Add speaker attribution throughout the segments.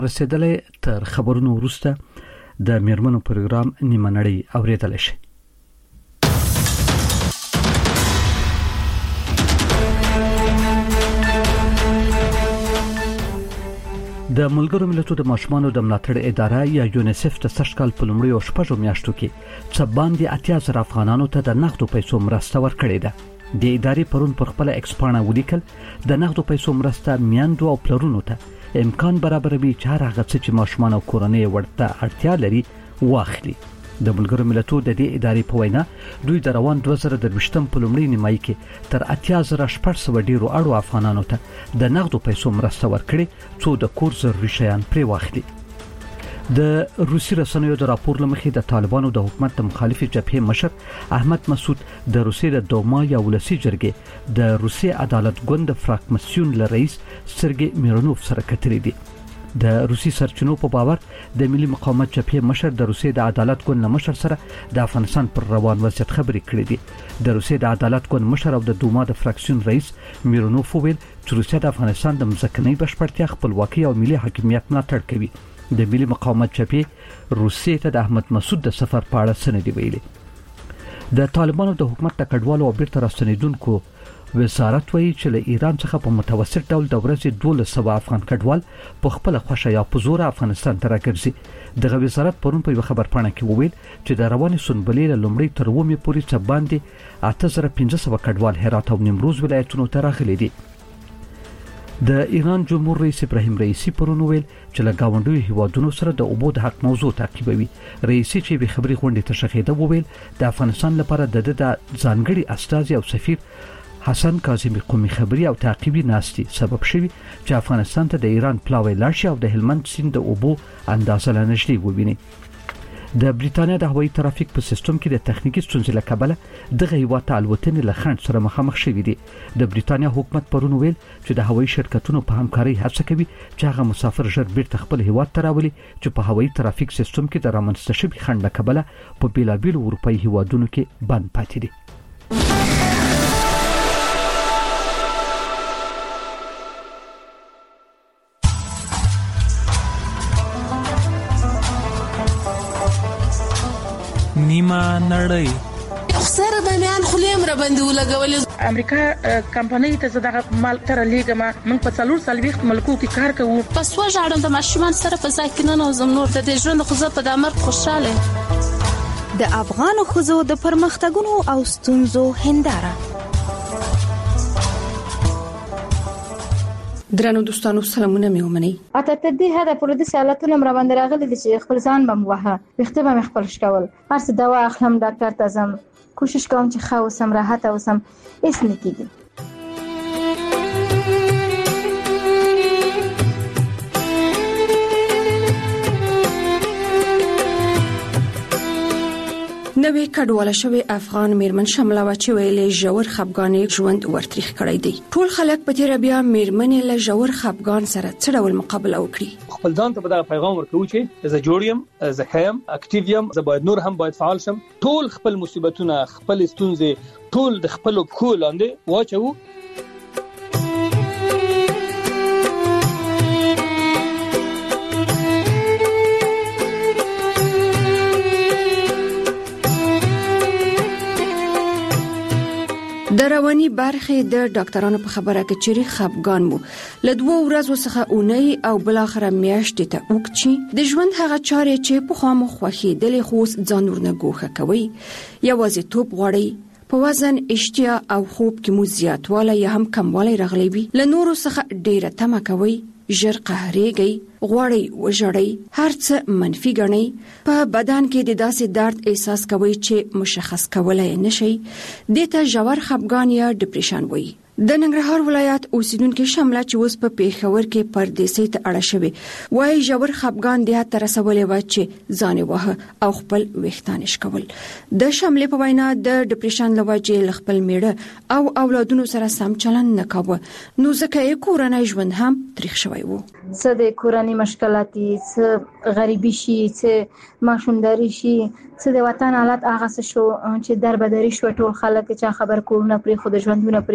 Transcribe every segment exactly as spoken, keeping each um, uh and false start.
Speaker 1: رسیدلې تر خبرونو وروسته د میرمنو پروګرام نیمه نړۍ اوریدل شي. د ملګرو ملتونو د ماشومانو د ملاتړ اداره یا یونیسف د سږ کال په لومړیو شپږو میاشتو کې څه باندې اتیا زره افغانانو ته د نقدو پیسو مرسته ورکړې ده. د ادارې پرون پر خپل ایکسپانه ولیکل د نقدو پیسو مرسته میندو او پلرونو ته امکان برابروي چې هر هغه څه چې ماشومان او کورنۍ ورته اړتیا لري واخلي. د ملګرو ملتونو د دې ادارې په وینا دوی د روان دوه زره درویشتم په لومړي نیمایي کې تر اتیا زره شپږ سوه ډیرو اړو افغانانو ته د نقدو پیسو مرسته ورکړي څو د کور ضروري شیان پرې واخلي. د روسي رسنیو د راپور لمخې د طالبانو د حکومت د مخالفي جبهې مشر احمد مسعود د روسي د دوما یا ولسی جرګې د روسي عدالت ګوند فراکمسیون ل رئیس سرګي میرونوف سره کتلې دي. د روسي سرچینو په باور د ملي مقاومت جبهې مشر د روسي د عدالت ګوند مشر سره د افغانستان پر روان وضعیت خبرې کړې دي. د روسي د عدالت ګوند مشر او د دوما د فراکسیون رئیس میرونوف ویل چې روسیا د افغانستان د مځکنۍ بشپړتیا، خپلواکي او ملي حاکمیت ملاتړ کوي. د ملي مقاومت جبهې روسي ته د احمد مسعود د سفر په اړه څه نه دي ویلي. د طالبانو د حکومت د کډوالو او بیرته راستنیدونکو وزارت وایي چې له ایران څخه په متوسط ډول د ورځې دولس سوه افغان کډوال په خپل خوښه یا په زور افغانستان ته راګرځي. دغه وزارت پرون په خبرپاڼه کې وویل چې د روانې سنبلې له لومړۍ تر اوومې پورې څه باندې اته زره پنځه سوه کډوال هرات او نیمروز ولایتونو ته راغلي دي. د ایران جمهور رئیس ابراهیم رئیسی پرون ویل چې له گاونډیو هیوادونو سره د اوبو د حق موضوع تعقیبوي. رئیسی چې به خبري غونډې ته شخېده وویل د افغانستان لپاره د د ځانګړي استازي او سفیر حسن کاظمی قومي خبري او تعقیبي ناستي سبب شوی چې افغانستان ته د ایران پلاوی لاړ شي او د هلمند سیند د اوبو اندازه لنږدې وویني. د بریتانیا د هوایي ترافیک په سیستم کې د تخنیکی ستونزې له کبله دغه هیواد ته الوتنې له خنډ سره مخامخ شوې دي. د بریتانیا حکومت پرون ویل چې د هوایي شرکتونو په همکارۍ هڅه کوي چې هغه مسافر ژر بیرته خپل هیواد ته راولي چې په هوایي ترافیک سیستم کې د رامنځته شوي خنډ له کبله په بیلابیلو اروپایي هیوادونو کې بند پاتې دي.
Speaker 2: نیمه نړۍ
Speaker 3: خسر د میان خلیم را باندې ولګول.
Speaker 4: امریکا کمپنۍ ته زړه مال تر لیګما موږ په څلور سال وخت ملکو کې کار کوو.
Speaker 3: پس وژاړم د ماشومان سره په ځای نه نوزم نور د دې ژوند خو زه په دمر خوشاله.
Speaker 5: د افغان خزو د پرمختګونو او ستونزو هنداره.
Speaker 6: درنو دوستانو سلامونه مې ومنئ.
Speaker 7: اته ته دې هدا پر دې سالتونه مر باندې راغلي چې خپل ځان بم وها وخته به خپل شکول هر څه دوا اخلم ډاکټر ته زم کوشش کوم چې خاو سم راحت اوسم هیڅ نه کیږي.
Speaker 6: نوې کډواله شوی افغان میرمن شمله و چې ویلې ژور خپګانې ژوند ورتریخ کړی دی. ټول خلک په تیر بیا میرمنې له ژور خپګان سره څه ډول مقابله وکړي.
Speaker 8: خپل ځان ته دا پیغام ورکوي چې زه جوړ یم، زه خیم، اکټیو یم، زه باید نور هم باید فعال شم. ټول خپل مصیبتونه، خپل ستونزې ټول د خپل پښو لاندې واچو.
Speaker 6: د رواني برخې د ډاکټرانو په خبره کې چې خپګان مو له دوه ورځو څخه اونۍ او بل اخر میاشتې ته وکړي. د ژوند هغه چارې چې په خامو خوخي د لخوس ځان ورنه ګوخه کوي، یوازې توپ غوړي، په وزن، اشتیا او خوب کې مو زیاتوالی یا هم کموالی راغلی وي، له نورو څخه ډیره تمه کوي، ژر قهرېږي، غواړي وژړئ، هر څه منفي ګڼئ، په بدن کې د داسې درد احساس کوي چې مشخص کولای نشي. دې ته ژور خپګان یا ډیپریشن وایي. د ننګرهار ولایت اوسیدونکو شمله چې اوس په پیښور کې پردیسۍ ته اړه شوی وایي ژور خپګان د هڅه رسولې و چې ځان وه او خپل وختان شکول. د شملې په وینا د ډیپریشن لوجې خپل میړه او اولادونو سره سم چلند نه کاوه، نو ځکه یې کورنۍ ژوند هم تریخ شوی وو.
Speaker 7: څه د کورنۍ مشکلاتي، څه غریبي شي، څه ماشومداري شي، څه د وطن حالت هغه څه شو چې دربدري شو. ټول خلک چې خبر کورونه پرې خود ژوندونه پرې خود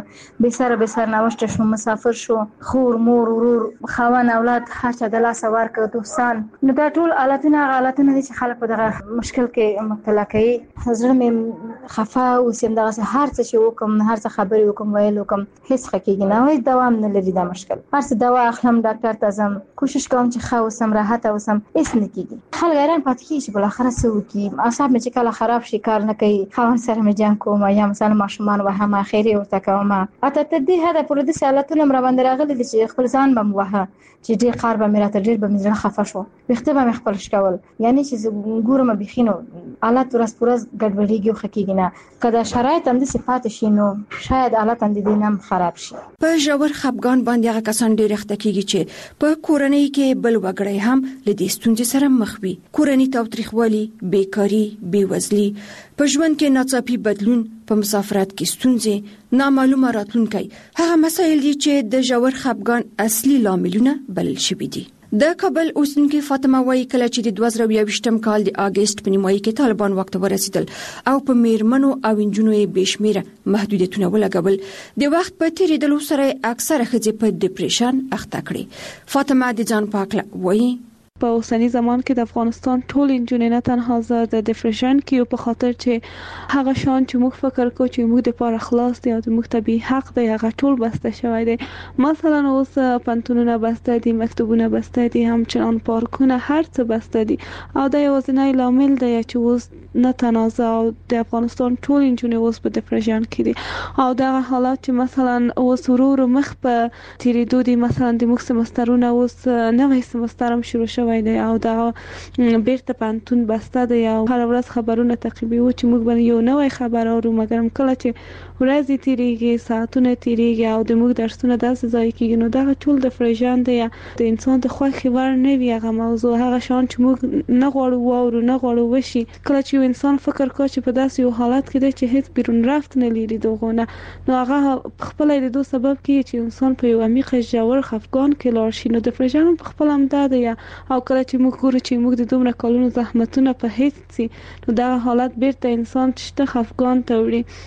Speaker 7: به سر به سر نوشته شو، مسافر شو، خور مور ورور خوان اولاد هر چا د لاس ورکړ، دوستان. نو دا ټول حالتونه حالتونه دي چې خلک په دغه مشکل کې مبتلا کوي. زړه مې خفه او سم دغه هر څه چې وکم، هر څه خبرې وکم، ویل وکم، هیڅ حقیقي نه وي، دوام نه لري دا مشکل. هر څه دوا اخلم، ډاکټر ته ځم، کوشش کوم چې ښه اوسم، راحت اوسم، هیڅ نه کیږي. خلک حیران پاتې کیږي چې بل اخر څه وکي. اعصاب مې چې کله خراب شي کار نه کوي، خاوند سره مې جنګ کوم یا مثلا ماشومان وهم اخیری ورته کوم. اته ته دې هدا پر دې حالتونه مر باندې راغلي چې خپل ځان بم وه چې ډیر قار به میراته ډیر به مزړه خفه شو، وخته به مخبل شکول، یعنی چې ګورم بخینو حالت ورس پرز ګډوډیږي او خکېږي نه. کله شرایط هم د صفات شي نو شاید حالت هم د دینم خراب شي.
Speaker 6: په ژور خپګان باندې هغه کسان ډیر اخته کیږي چې په کورنۍ کې بل وګړي هم لدې ستونزې سره مخ وي. کورنۍ تاوتریخوالي، بیکاری، بیوزلي، په ژوند کې ناڅاپي بدلون، په مسافرت کې ستونزې، نامعلومه راتلونکي، هغه مسایل دي چې د ژور خپګان اصلي لاملونه بلل شوي دي. د کابل اوسیدونکې فاطمه وايي کله چې د دوه زره یوویشتم کال د اگست په نیمایي کې طالبان وخت ورسېدل او په میرمنو او انجونو یې بشمیره محدودیتونه ولګول، د وخت په تیریدلو سره اکثره ښځې په ډیپریشن اخته کړي. فاطمه د ځان پاکله وايي
Speaker 9: په اوسنی زمان کې د افغانستان ټول انجونې نه تنها زه د ډیپریشن کې په خاطر چې هغه شان چې موږ فکر کوو چې موږ د پاره خلاص دي او د موږ طبي حق دی هغه ټول بسته شوی دی. مثلا اوس پنتونونه بسته دي، مکتوبونه بسته دي، همچنان پارکونه، هر څه بسته دي او دا یوازینی لامل دی چې اوس نه تنازع او د افغانستان ټول انجونې اوس په ډیپریشن کې دي او دا حالات چې مثلا اوس ورو مخ په تیریدو دي. مثلا د موږ سمسترونه اوس نوې سمستر هم شروع وای دی او دا بیرته پانتون بسته دی او هر ورځ خبرونه تعقیبوي چې موږ باندې یو نوې خبر اورو، مګر کله چې ورځې تیریږي، ساعتونه تیریږي او د موږ درسونه داسې ځای کېږي نو دا ټول د فرجان دی د انسان د خوښي ور نه وي. هغه موضوع هغه شان چې موږ نه غواړو واورو، نه غواړو وشي. کله چې انسان فکر کوي چې په داسې یو حالت کې دی چې هیڅ بیرون رفت نه لري دغونه، نو هغه خپل د دوه سبب کې چې انسان په یو عمیق ژور خفګان کې لاړ شي. نو د فرجان په خپل هم دا دی او کله چې موږ ګورو چې موږ د دومره کلونو زحمتونه په هیڅ سي نو دا حالت بیرته انسان چې خفګان ته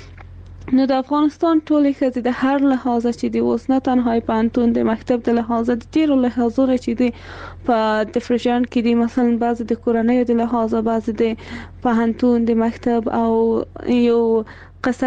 Speaker 9: وړي. نو د افغانستان ټولې ښځې د هر لحاظه چې دی اوس نه تنها پانتون د مکتب د لحاظه د ډیرو لحاظونو چې دی په ډیپریشن کې دي، مثلا بعض د کورنۍ د لحاظه، بعض د پانتون د مکتب او یو قصه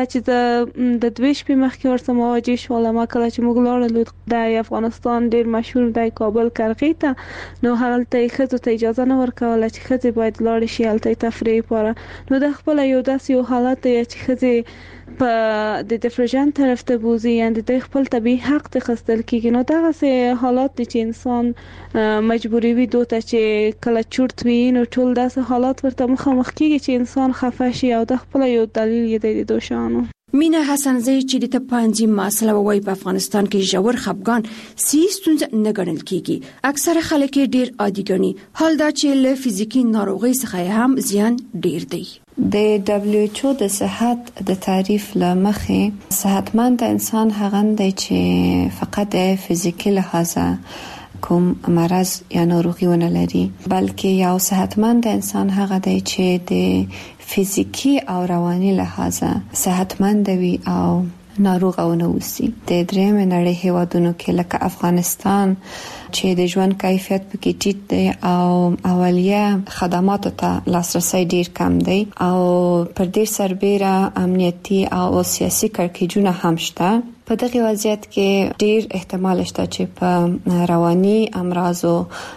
Speaker 9: چې د دوه شپې مخکې ورسره مواجه شوم. ما کله چې موږ لاړو د افغانستان ډیر مشهور د کابل کرغې ته، نو هلته ښځو ته اجازه نه ورکوله چې ښځې باید لاړې شي هلته تفریح لپاره. نو د خپل یو داسې یو حالت دی چې ښځې په د ډیپریشن طرف ته بوزي، یعنی د خپل طبي حق ته خستل کیږي. نو دا سه حالات دي چې انسان مجبوری وي دوته چې کله چورت وي نو ټول داسې حالات ورته مخامخ کیږي چې انسان خفه شي او د خپل یو دلیل یې دی دوشانو.
Speaker 6: مینا حسنزی چې د تپانځي مسله وای په افغانستان کې ژور خپګان سیستونز نه ګڼل کیږي، اکثره خلک ډیر عادي ګڼي، حال دا چې له فزیکی ناروغي څخه هم زیان ډیر دی.
Speaker 10: د دبليو ایچ او د صحت د تعریف لمخې صحتمند انسان هغه دی چې فقط د فزیکی لحاظه کوم مرض یا ناروغي ونه لري، بلکې یو صحتمند انسان هغه دی چې د فزیکی او رواني لحاظه صحتمند وي او ناروغ او نه وسی. د درېم نړۍ هیوادونو کې لکه افغانستان چې د ژوند کیفیت پکې ټیټ دی او اولیه خدماتو ته لاسرسي ډیر کم دی او پر دې سربېره امنیتي او سیاسي کړکېچونه هم شته. په دغه وضعیت کې ډیر احتمال شته چې په رواني امراضو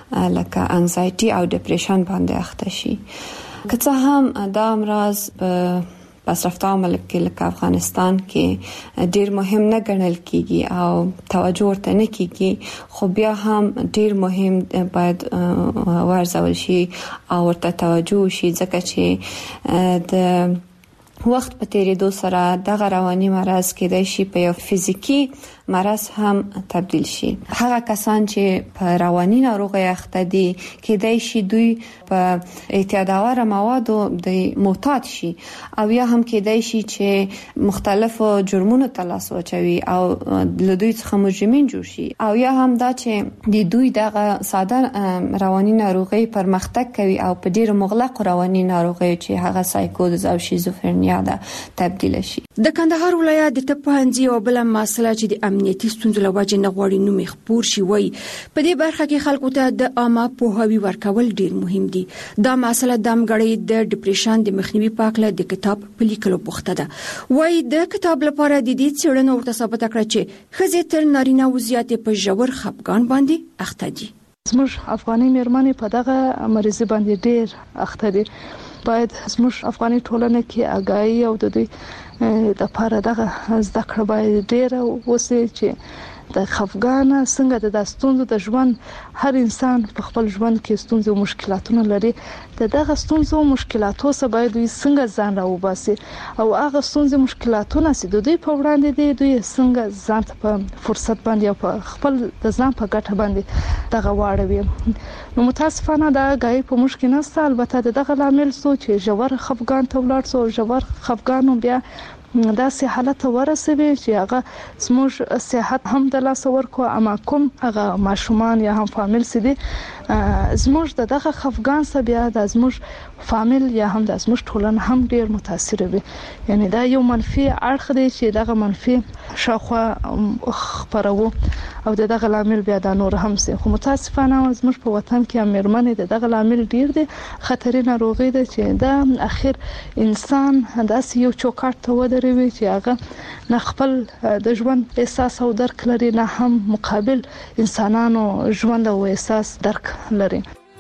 Speaker 10: لکه انزایټي او ډیپریشن باندې اخته شي. که څه هم دا امراض په پسرفته ملک کې لکه افغانستان کې ډیر مهم نه ګڼل کیږي او توجه ورته نه کیږي، خو بیا هم ډیر مهم باید ورزول شي او ورته توجه شي، ځکه چې د وخت په تیریدو سره دغه رواني مرض کېدای شي په یو فزیکی مرض هم تبدیل شي. هغه کسان چې په رواني ناروغي اخته دي کېدای شي دوی په اعتیادآور موادو د معتاد شي او یا هم کېدای شي چې مختلفو جرمونو ته لاس واچوي او له دوی څخه مجرمین جوړ شي او یا هم دا چې د دوی دغه ساده رواني ناروغي پرمختګ کوي او په ډیره مغلق رواني ناروغي چې هغه سایکوز او شیزوفرنیا ده تبدیل شي.
Speaker 6: د کندهار ولایت د طبي او بل مسله چې د امنیتي ستونزو له وجې نه غواړي نوم خپور شي وای په دې برخه کې خلکو ته د عامه پوهاوی ورکول ډیر مهم دي. دا مسله د امګړې د ډیپریشن د مخنیوي په اړه د کتاب په لیکلو بوخته ده. وای د کتاب لپاره د دې څېړنو ورته ثابت کړ چې ښځې تر نارینه وضعیت په ژور خپګان باندې اخته دي.
Speaker 11: زموږ افغاني مېرمنې په دغه مریض باندې ډیر اخته دي. باید زموږ افغاني ټولنه کې آگاهی او د دوی د لپاره دغه زده کړه باید ډیر وسي چې د خفګان څنګه د داستونو د ژوند هر انسان په خپل ژوند کې ستونزې او مشکلاتونه لري. د دغه ستونزو او مشکلاتو سره باید دوی څنګه ځان راوباسي او هغه ستونزې مشکلاتونه چې د دوی په وړاندې دي دوی څنګه ځان ته په فرصت باندې او په خپل د ځان په ګټه باندې دغه واړوي. نو متاسفانه دا غي په مشکل نشته. البته دغه لامل سو چې ژور خفګان ته ولاړ سو ژور خفګان بیا دا سه حالت ورسوي چې هغه زموږ صحت هم د لاس ورکو اما کوم هغه ماشومان یا هم فامیل سدي زموږ دغه خفګان سره بیا د زموږ فامیل یا هم د زموږ ټولنه هم ډیر متاثر وي. یعنی دا یو منفي اړخ دی چې دغه منفي شاخه خبرو او دغه لامل بیا د نور هم سي. خو متاسفانه زموږ په وطن کې امرمنې دغه لامل ډیر دي خطرې ناروغي ده چې دا اخر انسان داسې یو چوکاټ ته ودروي چې هغه نه خپل د ژوند احساس او درک لري نه هم مقابل انسانانو ژوند او احساس درک لري.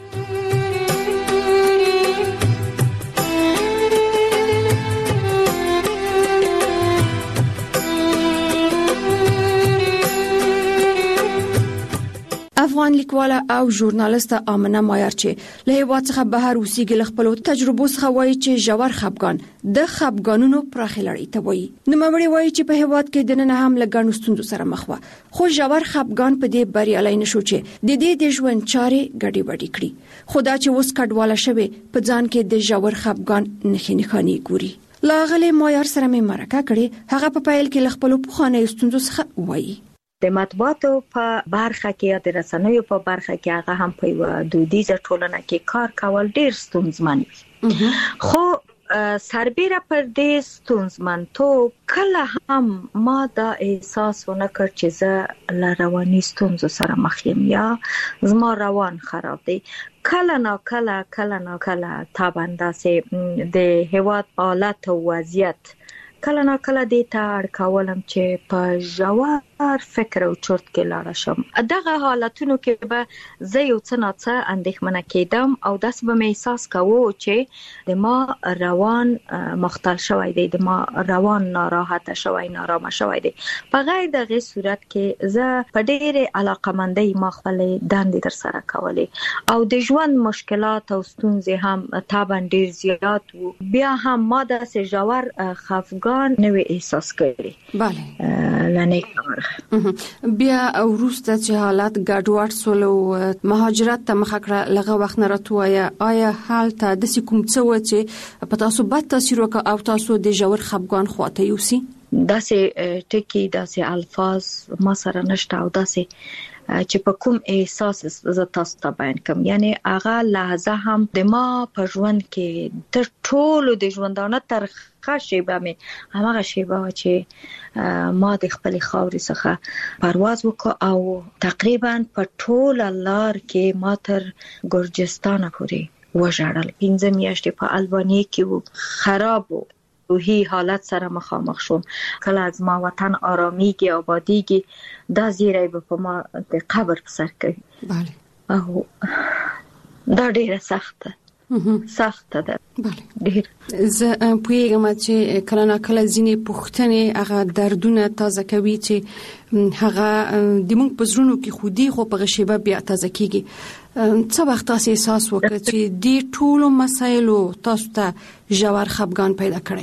Speaker 6: افغان لیکواله او ژورنالیست آمنه مایار چې له هیواد څخه بهر اوسېږي خپل تجربو څخه وایي چې ژور خپګان د خپګانونو پراخه لړۍ ته وایي. نو مړی وایي چې په هیواد کې د نن هم لګڼو ستونزو سره مخ و خو ژور خپګان په دې بریالي نشو چې د دې د ژوند چارې ګډي وډي کړي. خدا چې اوس کډواله شوه په ځان کې د ژور خپګان نخې نخانی ګوري. لاغله مایار سره مې مرکه کړي هغه په پایل کې خپل پخواني ستونزو څخه وایي.
Speaker 12: د مطبوعاتو په برخه کې یا د رسنیو په برخه کې هغه هم په یو دودیزه ټولنه کې کار کول ډیر ستونزمن وي. خو سربېره پر دې ستونزمنتوب کله هم ما دا احساس ونه کړ چې زه له رواني ستونزو سره مخ یم یا زما روان خراب دی. کله نا کله کله نا کله تابنده سي د هیواد حالت او وضعیت کله نا کله دې ته اړ کولم چې په ژور فکر او چرت کې لاړ شم. دغه حالتونو کې به زه یو څه نه څه اندېښمنه کېدم او داسې به مې احساس کوو چې د ما روان مختل شوی دی د ما روان ناراحته شوی نارامه شوی دی. په غیر دغه صورت کې زه په ډېرې علاقمندۍ ما خپل دندې تر سره کولې او د ژوند مشکلات او ستونزې هم طبعا ډېر زیات وو. بیا هم ما داسې ژور خفګان نوې احساس کړی.
Speaker 6: bale
Speaker 12: لنه
Speaker 6: بیا وروسته چې حالت ګډوډ سول او مهاجرت ته مخه کړه لغه وخت نه راتوایا آیا حالت د کوم څه و چې په تاسو بد تاثیر وکړ او تاسو د ژور خپګان خواته یوسي؟
Speaker 12: داسې ټکی داسې الفاظ ما سره نشته او داسې چې په کوم احساس ز تاسو ته بیان کوم. یعنی هغه لحظه هم د ما په ژوند کې تر ټولو د ژوندانه تر خاصه مې هغه شیبه چې ما د خپل خاورې څخه پرواز وکړ او تقریبا په ټول لار کې ما تر ګورجستان پورې وژړل. پنځه میاشتې په البانیا کې وو خراب وو روحي حالت سره مخامخ شوم. کله از ما وطن آرامیږي آبادیږي دا زیری به په ما د قبر په سر کوي.
Speaker 6: bale
Speaker 12: او دا ډیره سخته سخته ده.
Speaker 6: bale زه پوهیږم چې کله نه کله ځینې پوښتنې هغه دردونه تازه کوي چې هغه د موږ په زړونو کې خودي خو په غشيبه بیا تازه کیږي. څه وخت تاسو احساس وکړ چې د ټولو مسایلو تاسو ته ژور خپګان پیدا کړی؟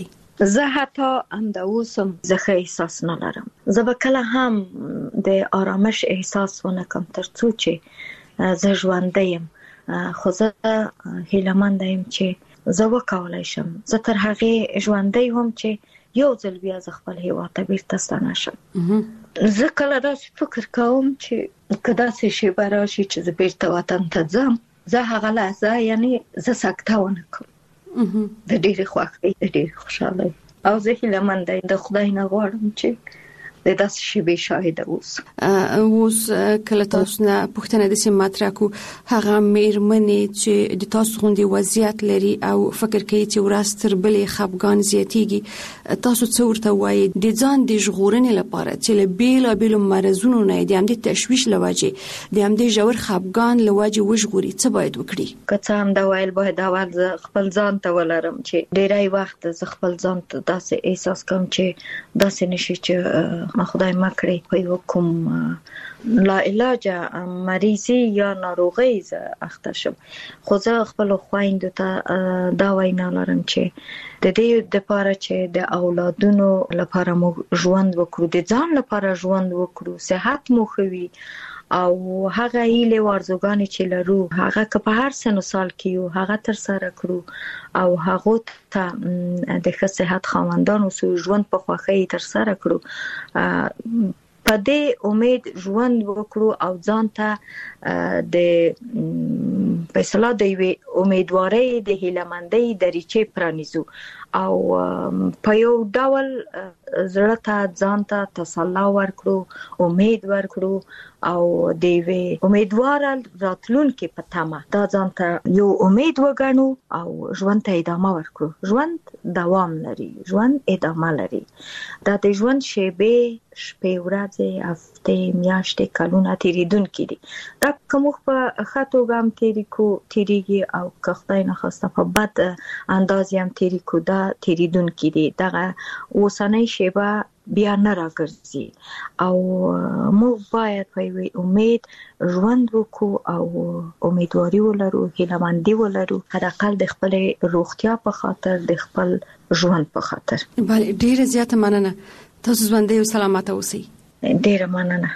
Speaker 12: زه حتی هم د اوسم زخه احساس نه لرم. زه به کله هم د آرامش احساس ونه کوم تر څو چې زه ژوندی یم، خو زه هیله مند یم چې زه وکولای شم زه تر هغې ژوندی هم چې یو ځل بیا زه خپل هیواد ته بیرته ستنه شم. زه کله داسې فکر کوم چې که داسې شیبه راشي چې زه بیرته وطن ته ځم، زه هغه لحظه یعنی زه سکته ونه کوم، د ډېرې خوښۍ د ډېرې خوشحالۍ، او زه هیله منده د خدای نه غواړم چې د داسې شیبې شاهده اوسم.
Speaker 6: اوس کله تاسو نه پوښتنه د سیم مطرح کو هغه میرمنې چې د تاسو غوندي وضعیت لري او فکر کوي چې ورځ تر بلې خپګان زیاتیږي، تاسو څه ورته وایي د ځان د ژغورنې لپاره چې له بیلابیلو مرزونو نه د همدې تشویش لوجه د همدې ژور خپګان لوجه وژغوري، څه باید وکړي؟
Speaker 12: که څه هم دا ویل باید اول زه خپل ځان ته ولرم چې ډیری وخت زه خپل ځان ته داسې احساس کوم چې داسې نشي چې ما خدای مکړي په یو کوم لا علاج مریضي یا ناروغي زه اخته شم، خو زه خپل خويندو ته دا وینا لرم چې د دې لپاره چې د اولادونو لپاره مو ژوند وکړو، د ځان لپاره ژوند وکړو، صحت مو خوي او هغه هیله ورزګانی چې لرو هغه که په هر سن سال کې یو هغه تر سره کړو او هغه ته د ښه صحت خاوندانو سو ژوند په خوخه تر سره کړو، په دې امید ژوند وکړو او ځان ته د فیصله د امیدوارۍ د هیلمندۍ دریچې پرانیزو او په یو ډول زړه ته ځان ته تسلا ورکړو، امید ورکړو او د وی امیدوار راتلونکي په تمه دا ځان ته یو امید وګڼو او ژوند ته ادامه ورکړو. ژوند دوام لري، ژوند ادامه لري. دا د ژوند شیبې شپې ورځې هفتې میاشتې کلونه تیریدونکي دي. دا که موږ په ښه توګه هم تیری کو تیریږي او که خدای نخواسته په بد انداز هم تیری کو دا تیریدونکي دي. دغه اوسنۍ شیبه بیا نه راګرځي او موږ باید په یوې امید ژوند وکړو او امیدواري ولرو، هیلهمندي ولرو، حداقل د خپلې روغتیا په خاطر، د خپل ژوند په خاطر.
Speaker 6: بله ډیره زیاته مننه، تاسو ژوندی او سلامته اوسئ.
Speaker 12: ډیره مننه.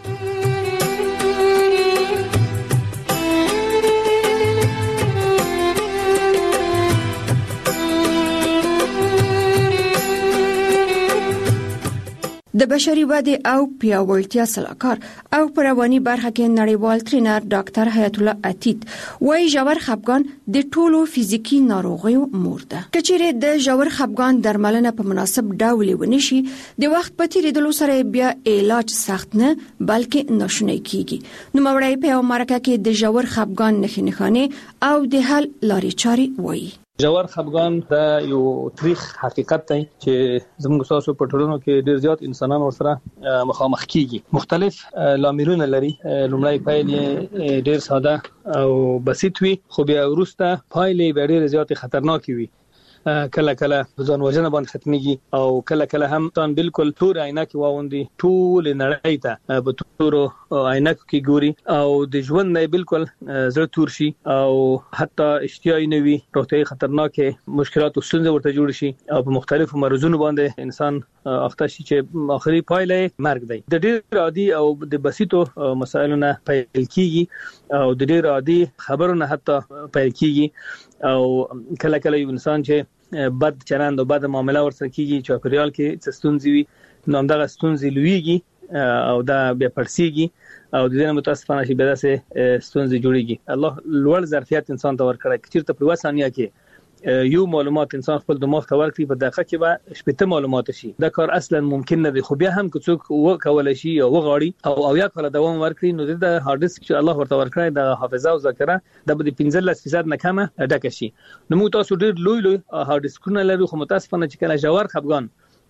Speaker 6: د بشري ودې او پیاوړتیا سلاکار او په رواني برخه کې نړیوال ټرینر ډاکټر حیات الله عتیق وايي ژور خپګان د ټولو فزیکی ناروغیو مور ده. کچېره د ژور خپګان درملنه په مناسب ډول ونشي د وخت په تیریدلو سره بیا علاج سخت نه بلکې ناشونی کیږي. نو مورای په امریکا کې د ژور خپګان نښې نښانې او د حل لارې چارې وایي.
Speaker 8: ژور خپګان دا یو تاریخ حقیقت دی چې زموږ تاسو په ټولنو کې ډیر زیات انسانان ورسره مخامخ کیږي. مختلف لاملونه لري. لومړی پایلې ډیر ساده او بسيط وي، خو بیا وروسته پایلې ډیر زیات خطرناک وي. کله کله ځان وژنه باندې ختميږي او کله کله هم تان بالکل تور عینکې واوندي، ټول نړۍ ته په تور عینکو کې ګوري او د ژوند نه بالکل زړه تور شي او حتی اشتیاي نه وي، روغتيایي خطرناکه مشکلات او ستونزې ورته جوړ شي او په مختلفو مرزونو باندې انسان اخته شي چې اخري پایله مرګ دی. د ډېر عادي او د بسيطو مسایلو نه پیل کیږي او د ډېر عادي خبرو نه حتی پیل کیږي او کله کله یو انسان چې بد چلند او بد معامله ورسره کیږي چې په ریال کې څه ستونزې وي نو همدغه ستونزې لویږي او دا بیا پرسیږي او د دې متاسفانه شي به داسې ستونزې جوړيږي. الله لوړ ظرفیت انسان ته ورکړي چې چیرته په وسانیا کې یو معلومات انسان خپل دماغ ته ورکړي په دقیقه کې به شپږ معلومات شي. دا کار اصلا ممکن نه دی، خو بیا هم که څوک وکولای شي او وغواړي او او یا کله دوام ورکړي نو د هارد ډیسک چې الله ورته ورکړي د حافظه او ذاکره د به پنځلس فیصد نه کمه ډکه شي. نو موږ تاسو ډېر لوی لوی هارد ډیسکونه لرو، خو متاسفانه چې کله ژور خپګان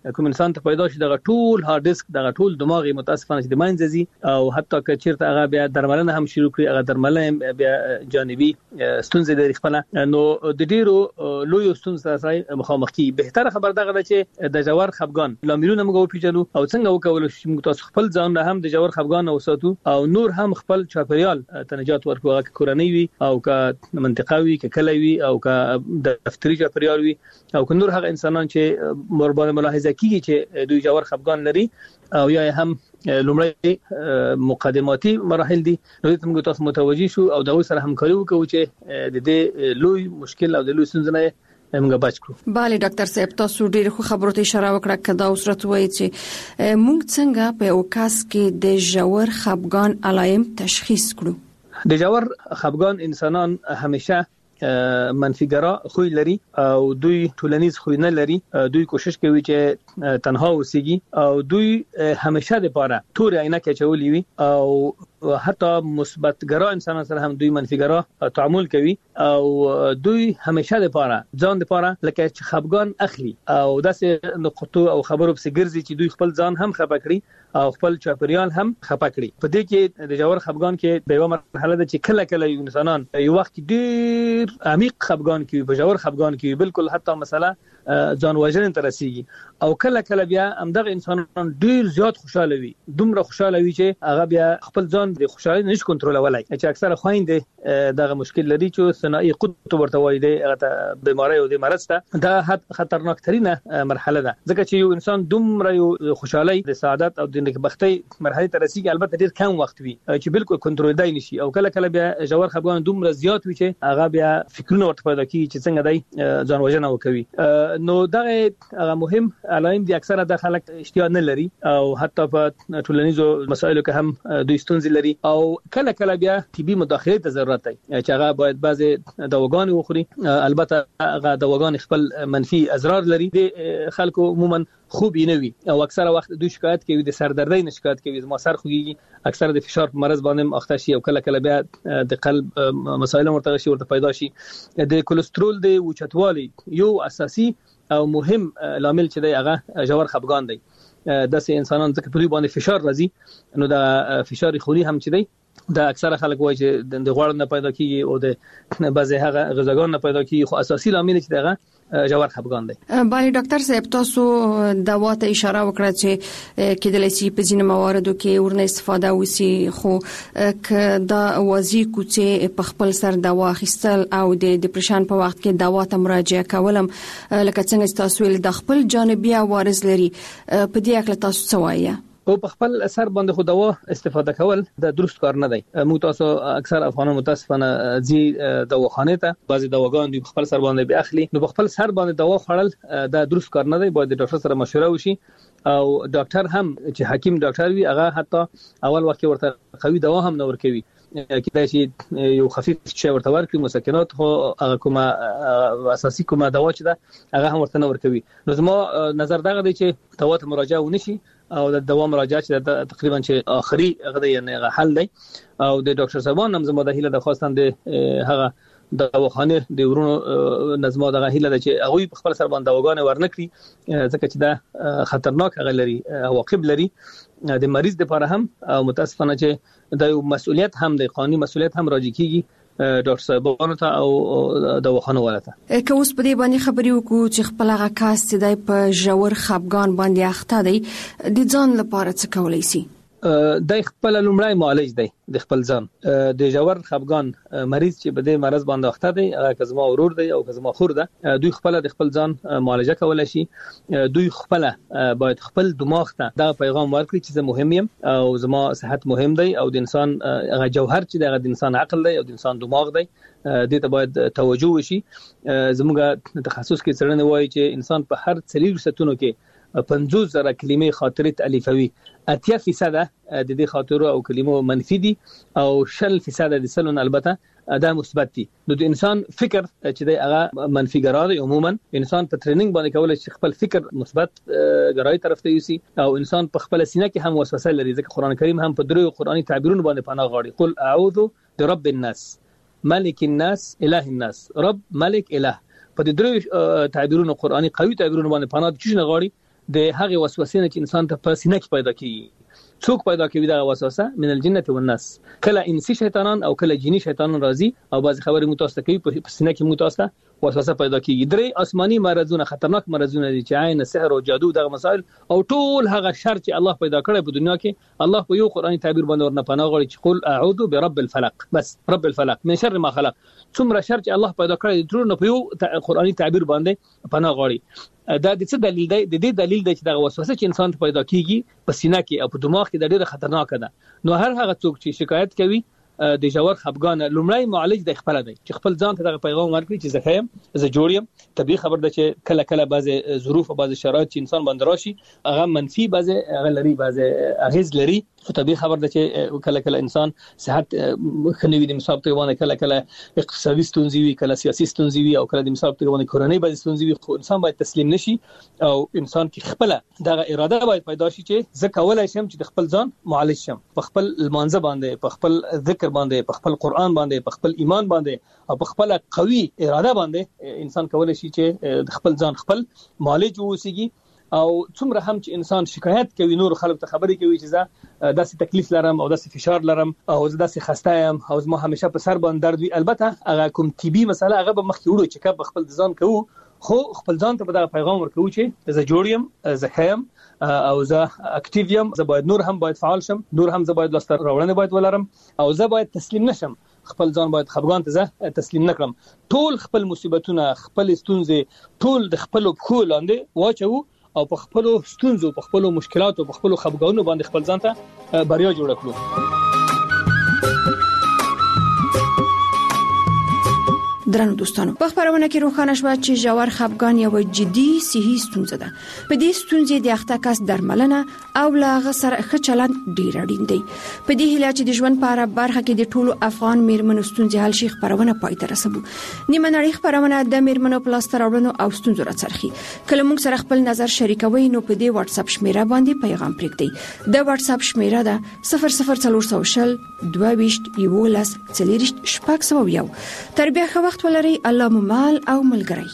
Speaker 8: کوم انسان ته پیدا شي دغه ټول هارد ډیسک دغه ټول دماغي متاسفانه چې د منځزي او حتی که چیرته هغه بیا درملنه هم شروع کړي هغه درملنه بیا جانبي ستونزې لري خپل نو د ډیرو لوی ستونزې سره مخامخ کی بهتره خبر دغه چې د جوړ خفګان لاملونه موږ وپیژنو او څنګه وکول شي موږ تاسو خپل ځان هم د جوړ خفګان اوساتو او نور هم خپل چاپریال تنجات ورکو هغه کورنۍ وي او که منطقوي که کلوي او که دفتري چاپریال وي او که نور هغه انسانان چې مربانه ملاحظه کیږي چې دوی جوړ خفګان لري او یا هم لومړی مقدماتي مراحل دي نو ته موږ تاسو متوجي شو او د سره همکاري وکړو چې د دې لوی مشکل او د لوی ستونزې موږ بچ کړو.
Speaker 6: bale ډاکټر صاحب تاسو ډیر خو خبرو ته اشاره وکړه کدا اوسرت وایي چې موږ څنګه په اوکاس کې د جوړ خفګان علایم تشخیص کړو.
Speaker 8: د جوړ خفګان انسانان همیشه منفیګرا خوې لري او دوی ټولنیز خوې نه لري دوی کوشش کوي چې تنها اوسېږي او دوی همیشه د پاره تور عینکه چولې وي او حتی مثبت ګرا انسانان سره هم دوی منفیګرا تعامل کوي او دوی همیشه د پاره ځان د پاره لکه چې خفګان اخلي او داسې نقطو او خبرو په ګرځي چې دوی خپل ځان هم خپه کړي او خپل چاپریال هم خپه کړي. په دې کې د جوړ خفګان کې به یو مرحله ده چې کله کله انسانان یو وخت ډیر عمیق خفګان کې په جوړ خفګان کې بالکل حتی مثلا ځان وژنې ته رسیږي او کله کله بیا همدغه انسانان ډیر زیات خوشاله وي دومره خوشاله وي چې هغه بیا خپل ځان د خوشالۍ نشي کنټرولولای چې اکثره خويندې دغه مشکل لري چې ثنائي قطب ورته وایي د بیماری او د مرض ته دا خطرناک ترينه مرحله ده ځکه چې یو انسان دومره یو خوشالۍ د سعادت او د نیکبختۍ مرحله ته رسیږي البته ډیر کم وخت وي چې بالکل کنټرول دی نشي او کله کله بیا جوړ خفګان دومره زیات وي چې هغه بیا فکرونه ورته پیدا کوي چې څنګه دی ځان وژنه وکوي. نو دغه هغه مهم علائم دي اکثره د خلک اشتیا نه لري او حتی په ټولنیزو مسایلو کې هم دوی ستونزې لري او کله کله بیا طبي مداخله ته ضرورت دی چې هغه باید بعضي دواګان وخوري البته هغه دواګان خپل منفي اضرار لري د خلکو عموما خوب نه وي او اکثره وخت دوی شکایت کوي د سردردۍ نه شکایت کوي ما سر خوږي اکثره د فشار مرز باندې اخته شي او کله کله بیا د قلب مسایل ورته شي ورته پیدا شي د کولېسترول د اوچتوالي یو اساسي او مهم لامل چې دی هغه جوړ خفګان دی. د سه انسانان ځکه په باندې فشار راځي نو د فشار خوري هم چې دی دا اکثره خلک وایي چې د غوړ نه پیدا کیږي او د بعضی هغه غذاګان نه پیدا کیږي خو اساسي لامل چې دغه جوړ خفګان دی.
Speaker 6: bale ډاکټر صاحب تاسو دوا ته اشاره وکړه چې کېدلای شي په ځینو مواردو کې ورنه استفاده وسی خو ک دا وازی کوڅه په خپل سر دوا اخیستل او د ډیپریشن په وخت کې دوا ته مراجعه کولم لکه څنګه تاسو ول د خپل جانبي عوارض لري په دې اړه تاسو څه وایي؟
Speaker 8: او په خپل اثر باندې خو دوا استفاده کول د درست کار نه دی. موږ تاسو اکثر افغانان متاسفانه زی دواخانه ته بعضی دواګان د خپل سر باندې به اخلي نو په خپل سر باندې دوا خوړل د درست کار نه دی باید د ډاکټر سره مشوره وشي او ډاکټر هم چې حکیم ډاکټر وي هغه حتی اول وخت ورته قوي دوا هم نه ورکوي کله چې یو خفیف شی ورته ورکړي مسکنات خو هغه کومه اساسي کومه دوا چې ده هغه هم ورته نه ورکوي. نو زما نظر دغه دی چې دوا ته مراجعه ونشي او د دوا مراجعه چې تقریبا چې اخري هغه یعنی هغه حل دی او د ډاکټر صاحبان هم زما د هیله د خواستان د هغه د دواخانه د ورونو نظم دغه هیله ده چې هغه په خپل سر باندې دواګانې ورنکړي ځکه چې دا خطرناک هغه لري عواقب لري د مریض لپاره هم او متاسفانه چې د مسؤلیت هم د قانوني مسؤلیت هم راځي کیږي ډاکټر صاحبانو ته او دواخانه ولته.
Speaker 6: که اوس په دې باندې خبرې وکړو چې خپل هغه کاس چې د په جوړ خفګان باندې اخته دی د ځان لپاره څه کولای شي؟
Speaker 8: د خپل لومړی معالج دی د خپل ځان د جوړ خفګان مریض چې بده مرز باندې اخته دی هغه کزما ورور دی او کزما خور ده دوی خپل د خپل ځان معالجه کولای شي دوی خپل باید خپل دماغ ته دا پیغام ورکړي چې زه مهم یم او زما صحت مهم دی او د انسان هغه جوهر چې د انسان عقل دی او د انسان دماغ دی دې ته باید توجه وشي. زموږ تخصص کې څرنه وایي چې انسان په هر څلور ستونو کې پنځوس زره کلمې خاطرې تالیفوي اتیا فیصد د دې خاطرو او کلمو منفي دي او شل فیصد د سلون البته دا مثبت دي. نو د انسان فکر چې د هغه منفي ګرای عموما انسان په ټریننګ باندې کولای شي خپل فکر مثبت ګرای طرف ته یوسي او انسان په خپل سینه کې هم وسوسه لري ځکه قران کریم هم په درو قرآني تعبیرونو باندې پناه غواړي قل اعوذ برب الناس ملک الناس اله الناس رب ملک اله په دې درو تعبیرونو قرآني قوي تعبیرونو باندې پناه چی نه غواړي د هغه وسوسې نه چې انسان ته په سینه کې پیدا کیږي. څوک پیدا کوي دا وسوسه؟ من الجنه والناس. کله انسی شیطانان او کله جنی شیطانان راځي او بعض خبرې متوسته کوي په سینه کې متوسته وسوسه پیدا کیږي. درې آسماني مرزونه خطرناک مرزونه دي چې عین سحر او جادو دغه مسائل او ټول هغه شر چې الله پیدا کړی په دنیا کې الله په یو قرآني تعبیر باندې ورنه پناه غواړي چې قل اعوذ برب الفلق، بس رب الفلق من شر ما خلق. څومره شر چې الله پیدا کړی ټول نه په یو قرآني تعبیر باندې پناه غواړي. دا د څه دلیل دی؟ د دې دلیل دی چې دا وسوسه چې انسان ته پیدا کیږي په سینه کې او په دماغ کې د ډېر خطرناک ده. نو هر هغه څوک چې شکایت کوي د جوړ خپګان لومړی معالج د خپل دی چې خپل ځان ته د پیغام ورکړي چې زه خیم زه جوړ یم. طبيعي خبر ده چې کله کله بعضی ظروف او بعضی شرایط چې انسان باندې راشي هغه منفي بعضی هغه لري بعضی اغیز لري. خو طبيعي خبر ده چې کله کله انسان صحت خنوي د مصاب ته ونه کله کله اقتصادي ستونزې وي کله سیاسي ستونزې وي او کله د مصاب ته ونه کورنۍ بعضی ستونزې وي. خو انسان باید تسلیم نشي او انسان کې خپل دغه اراده باید پیدا شي چې زه کولای شم چې د خپل ځان معالج شم په خپل المانزه باندې په خپل ذکر باندې په خپل قرآن باندې په خپل ایمان باندې او په خپل قوي اراده باندې انسان کولای شي چې د خپل ځان خپل معالج ووسیږي. او څومره هم چې انسان شکایت کوي نور خلک ته خبرې کوي چې زه داسې تکلیف لرم او داسې فشار لرم او زه داسې خسته یم او زما همیشه په سر باندې درد وي، البته هغه کوم طبي مسله هغه به مخکې وړو چې کله خپل ځان کوو خو خپل ځان ته به دا پیغام ورکوو چې زه جوړ یم زه خیم او زه اکټیو یم، زه باید نور هم باید فعال شم، نور هم زه باید لاسته راوړنې باید ولرم او زه باید تسلیم نشم، خپل ځان باید خپګان ته زه تسلیم نکړم. ټول خپل مصیبتونه خپل ستونزې ټول د خپل پخو لاندې واچو او په خپل ستونزو په خپل مشکلاتو په خپل خپګانونو باندې خپل ځان ته بریا جوړ کړو.
Speaker 6: درنو دوستانو په خبرونه کې روښانه شو چې ژور خپګان یو جدي صحي ستونزه ده. په دې ستونزې د اخته کس درملنه او لاغه سره ښه چلند ډیر اړین دی. په دې هیله چې د ژوند په اړه برخه کې د ټولو افغان میرمنو ستونزې حل شي خبرونه پای ته رسوي. نیمه نړۍ خبرونه د میرمنو پلاستر اورونو او ستونزو راڅرخي. کله موږ سره خپل نظر شریکوي نو په دې واتس اپ شمیره باندې پیغام پرېږدئ. د واتس اپ شمیره ده صفر صفر څلور شل دوه ویشت یولس څلوریشت شپږ سوه یو. تر بیا ښه وخت ولري. الله مو مال او ملګری.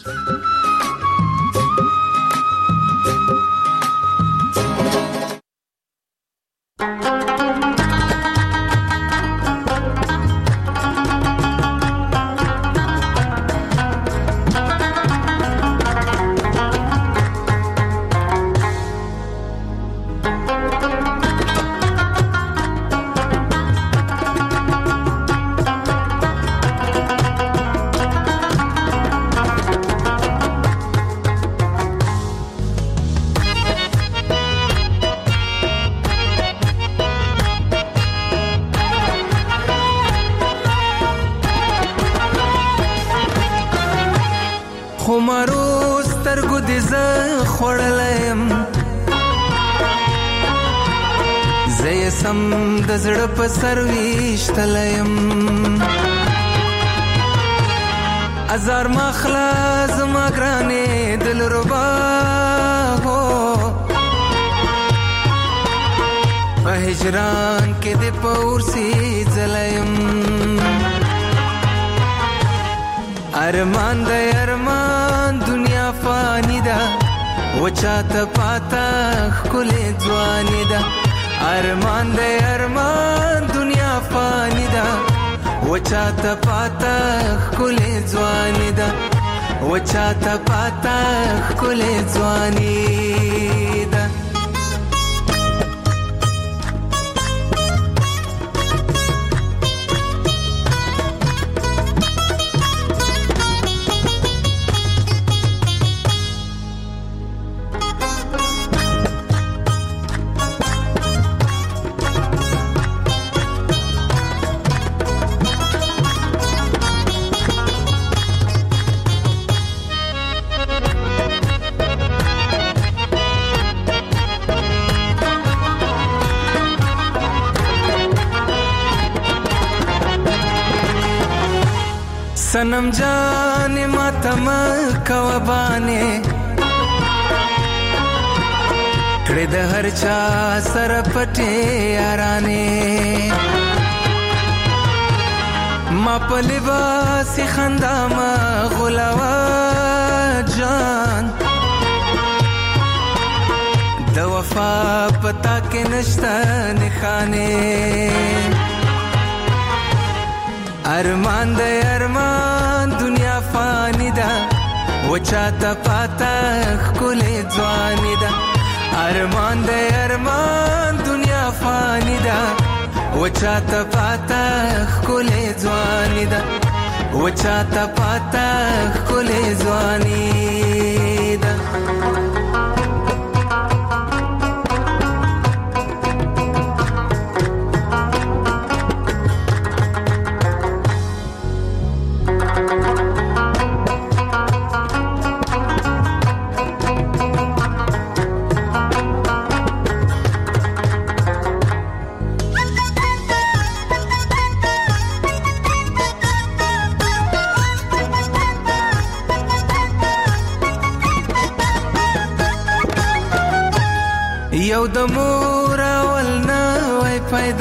Speaker 13: د زړه په سر ویشتلم ازار مخلا زما ګرانې دل ربا هو په هجران کې د پورسي زلم ارمان د ارمان دنیا فانی ده وچاته پاتا خلې ځواني ده ارمان دے ارمان دنیا فانی دا وچاتا پاتا خلے ځوانی دا وچاتا پاتا خلے ځوانی دا. सनम जाने मातम कवबाने कड़े द हर चा सर पटे याराने मा पलिवा सी खंदा मा गुलावा जान کې نشته نخانه ارمان د ارمان دنیا فانی ده وچاته پاتا خلې ځواني ده ارمان د ارمان دنیا فانی ده وچاته پاتا خلې ځواني ده وچاته پاتا خلې ځواني ده یو د مور ولنا وای پیدا